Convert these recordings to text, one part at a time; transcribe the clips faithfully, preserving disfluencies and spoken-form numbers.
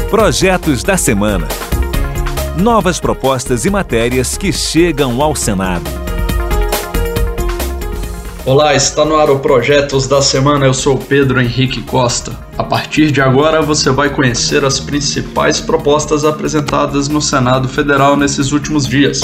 Projetos da Semana. Novas propostas e matérias que chegam ao Senado. Olá, está no ar o Projetos da Semana, eu sou o Pedro Henrique Costa. A partir de agora você vai conhecer as principais propostas apresentadas no Senado Federal nesses últimos dias.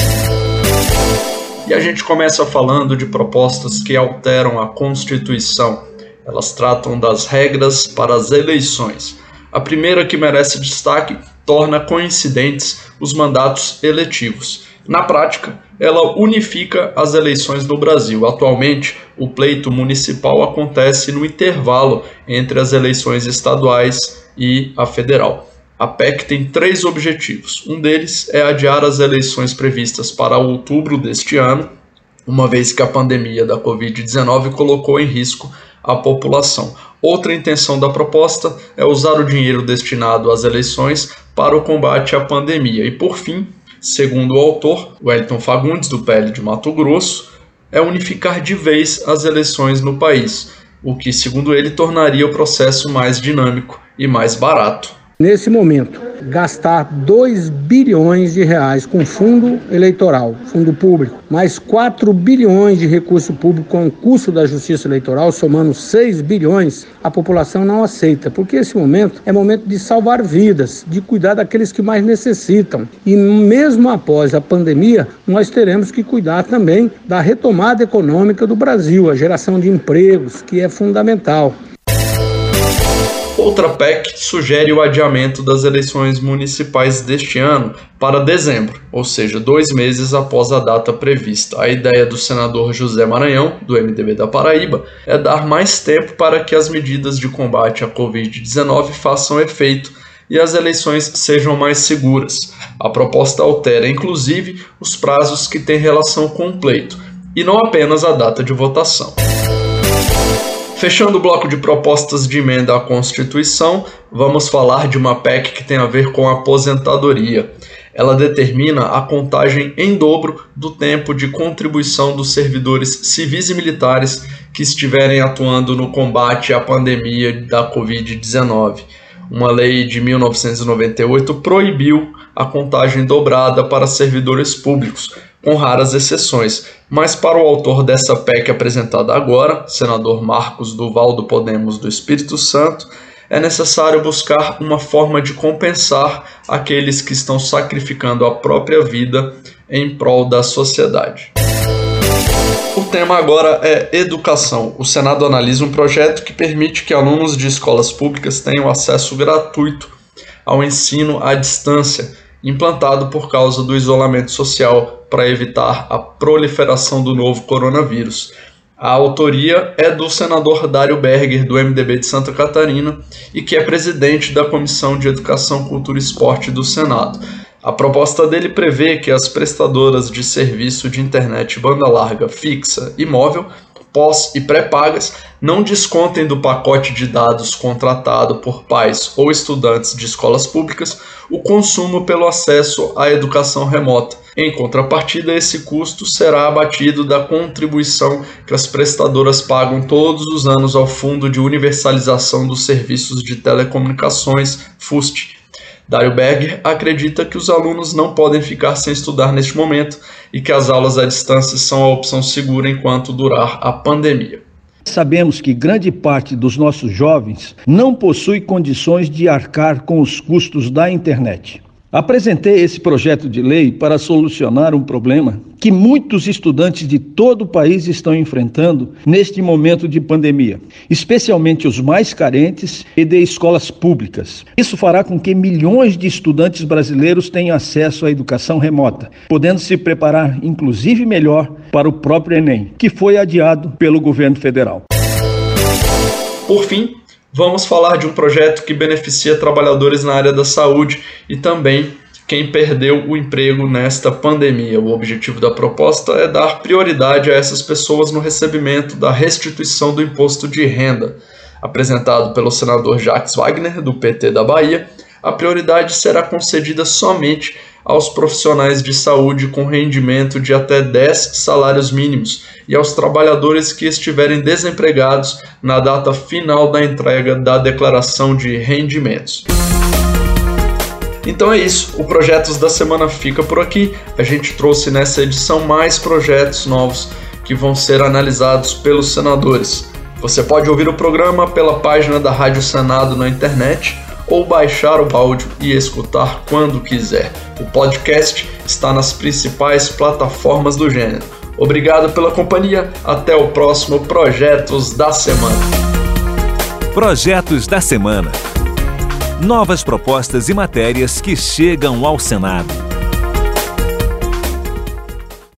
E a gente começa falando de propostas que alteram a Constituição. Elas tratam das regras para as eleições. A primeira, que merece destaque, torna coincidentes os mandatos eletivos. Na prática, ela unifica as eleições no Brasil. Atualmente, o pleito municipal acontece no intervalo entre as eleições estaduais e a federal. A P E C tem três objetivos. Um deles é adiar as eleições previstas para outubro deste ano, uma vez que a pandemia da covid dezenove colocou em risco a população. Outra intenção da proposta é usar o dinheiro destinado às eleições para o combate à pandemia. E, por fim, segundo o autor, Wellington Fagundes, do P L de Mato Grosso, é unificar de vez as eleições no país, o que, segundo ele, tornaria o processo mais dinâmico e mais barato. Nesse momento, gastar dois bilhões de reais com fundo eleitoral, fundo público, mais quatro bilhões de recurso público com o custo da justiça eleitoral, somando seis bilhões, a população não aceita, porque esse momento é momento de salvar vidas, de cuidar daqueles que mais necessitam. E mesmo após a pandemia, nós teremos que cuidar também da retomada econômica do Brasil, a geração de empregos, que é fundamental. Outra P E C sugere o adiamento das eleições municipais deste ano para dezembro, ou seja, dois meses após a data prevista. A ideia do senador José Maranhão, do M D B da Paraíba, é dar mais tempo para que as medidas de combate à covid dezenove façam efeito e as eleições sejam mais seguras. A proposta altera, inclusive, os prazos que têm relação com o pleito, e não apenas a data de votação. Fechando o bloco de propostas de emenda à Constituição, vamos falar de uma P E C que tem a ver com a aposentadoria. Ela determina a contagem em dobro do tempo de contribuição dos servidores civis e militares que estiverem atuando no combate à pandemia da covid dezenove. Uma lei de mil novecentos e noventa e oito proibiu a contagem dobrada para servidores públicos, com raras exceções, mas para o autor dessa P E C apresentada agora, senador Marcos Duval do Podemos do Espírito Santo, é necessário buscar uma forma de compensar aqueles que estão sacrificando a própria vida em prol da sociedade. O tema agora é educação. O Senado analisa um projeto que permite que alunos de escolas públicas tenham acesso gratuito ao ensino à distância, implantado por causa do isolamento social para evitar a proliferação do novo coronavírus. A autoria é do senador Dário Berger, do M D B de Santa Catarina, e que é presidente da Comissão de Educação, Cultura e Esporte do Senado. A proposta dele prevê que as prestadoras de serviço de internet banda larga fixa e móvel, pós e pré-pagas, não descontem do pacote de dados contratado por pais ou estudantes de escolas públicas o consumo pelo acesso à educação remota. Em contrapartida, esse custo será abatido da contribuição que as prestadoras pagam todos os anos ao Fundo de Universalização dos Serviços de Telecomunicações, FUST. Dário Berger acredita que os alunos não podem ficar sem estudar neste momento e que as aulas à distância são a opção segura enquanto durar a pandemia. Sabemos que grande parte dos nossos jovens não possui condições de arcar com os custos da internet. Apresentei esse projeto de lei para solucionar um problema que muitos estudantes de todo o país estão enfrentando neste momento de pandemia, especialmente os mais carentes e de escolas públicas. Isso fará com que milhões de estudantes brasileiros tenham acesso à educação remota, podendo se preparar inclusive melhor para o próprio Enem, que foi adiado pelo governo federal. Por fim, vamos falar de um projeto que beneficia trabalhadores na área da saúde e também quem perdeu o emprego nesta pandemia. O objetivo da proposta é dar prioridade a essas pessoas no recebimento da restituição do imposto de renda. Apresentado pelo senador Jacques Wagner, do P T da Bahia, a prioridade será concedida somente aos profissionais de saúde com rendimento de até dez salários mínimos e aos trabalhadores que estiverem desempregados na data final da entrega da declaração de rendimentos. Então é isso, o Projetos da Semana fica por aqui. A gente trouxe nessa edição mais projetos novos que vão ser analisados pelos senadores. Você pode ouvir o programa pela página da Rádio Senado na internet ou baixar o áudio e escutar quando quiser. O podcast está nas principais plataformas do gênero. Obrigado pela companhia, até o próximo Projetos da Semana. Projetos da Semana. Novas propostas e matérias que chegam ao Senado.